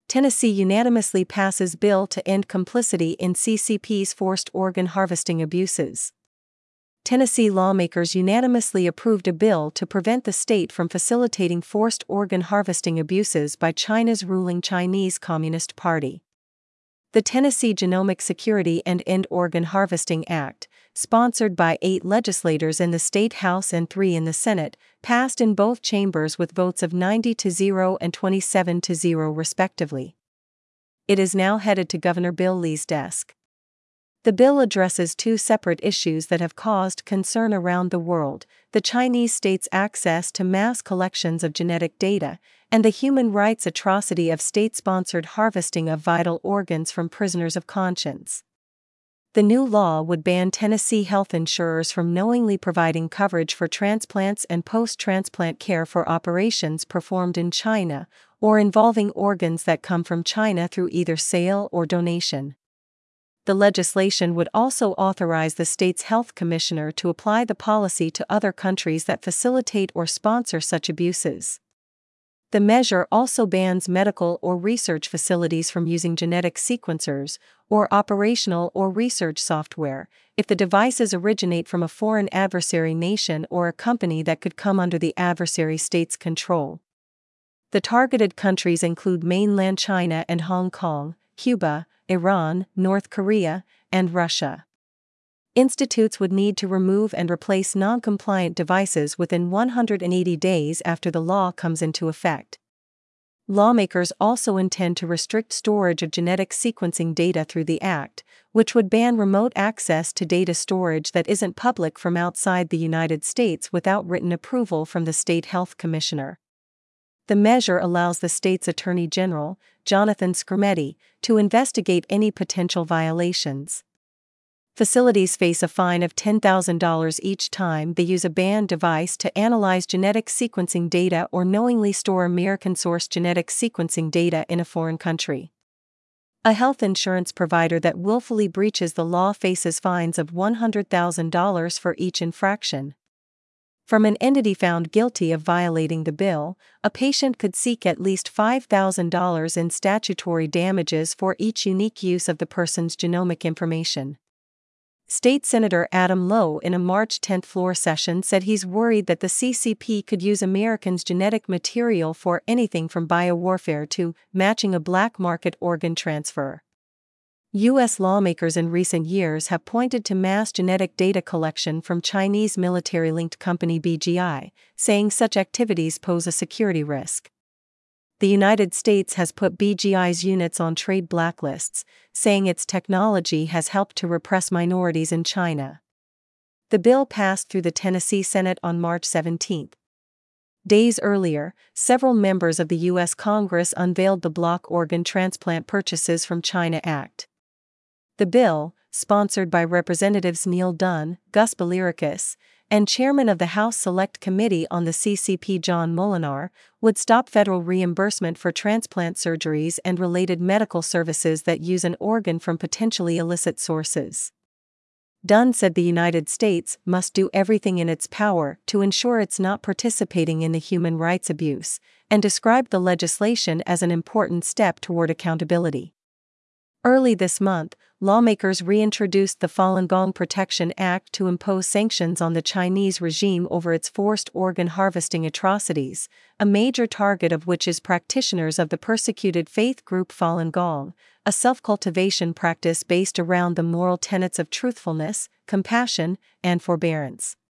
Tennessee unanimously passes bill to end complicity in CCP's forced organ harvesting abuses. Tennessee lawmakers unanimously approved a bill to prevent the state from facilitating forced organ harvesting abuses by China's ruling Chinese Communist Party. The Tennessee Genomic Security and End Organ Harvesting Act, sponsored by 8 legislators in the state House and 3 in the Senate, passed in both chambers with votes of 90-0 and 27-0 respectively. It is now headed to Governor Bill Lee's desk. The bill addresses 2 separate issues that have caused concern around the world: the Chinese state's access to mass collections of genetic data, and the human rights atrocity of state-sponsored harvesting of vital organs from prisoners of conscience. The new law would ban Tennessee health insurers from knowingly providing coverage for transplants and post-transplant care for operations performed in China or involving organs that come from China through either sale or donation. The legislation would also authorize the state's health commissioner to apply the policy to other countries that facilitate or sponsor such abuses. The measure also bans medical or research facilities from using genetic sequencers or operational or research software if the devices originate from a foreign adversary nation or a company that could come under the adversary state's control. The targeted countries include mainland China and Hong Kong, Cuba, Iran, North Korea, and Russia. Institutes would need to remove and replace non-compliant devices within 180 days after the law comes into effect. Lawmakers also intend to restrict storage of genetic sequencing data through the act, which would ban remote access to data storage that isn't public from outside the United States without written approval from the state health commissioner. The measure allows the state's Attorney General, Jonathan Skrmetti, to investigate any potential violations. Facilities face a fine of $10,000 each time they use a banned device to analyze genetic sequencing data or knowingly store American-sourced genetic sequencing data in a foreign country. A health insurance provider that willfully breaches the law faces fines of $100,000 for each infraction. From an entity found guilty of violating the bill, a patient could seek at least $5,000 in statutory damages for each unique use of the person's genomic information. State Senator Adam Lowe in a March 10 floor session said he's worried that the CCP could use Americans' genetic material for anything from biowarfare to matching a black market organ transfer. U.S. lawmakers in recent years have pointed to mass genetic data collection from Chinese military-linked company BGI, saying such activities pose a security risk. The United States has put BGI's units on trade blacklists, saying its technology has helped to repress minorities in China. The bill passed through the Tennessee Senate on March 17. Days earlier, several members of the U.S. Congress unveiled the Block Organ Transplant Purchases from China Act. The bill, sponsored by Representatives Neil Dunn, Gus Beliricus, and Chairman of the House Select Committee on the CCP John Molinar, would stop federal reimbursement for transplant surgeries and related medical services that use an organ from potentially illicit sources. Dunn said the United States must do everything in its power to ensure it's not participating in the human rights abuse, and described the legislation as an important step toward accountability. Early this month, lawmakers reintroduced the Falun Gong Protection Act to impose sanctions on the Chinese regime over its forced organ harvesting atrocities, a major target of which is practitioners of the persecuted faith group Falun Gong, a self-cultivation practice based around the moral tenets of truthfulness, compassion, and forbearance.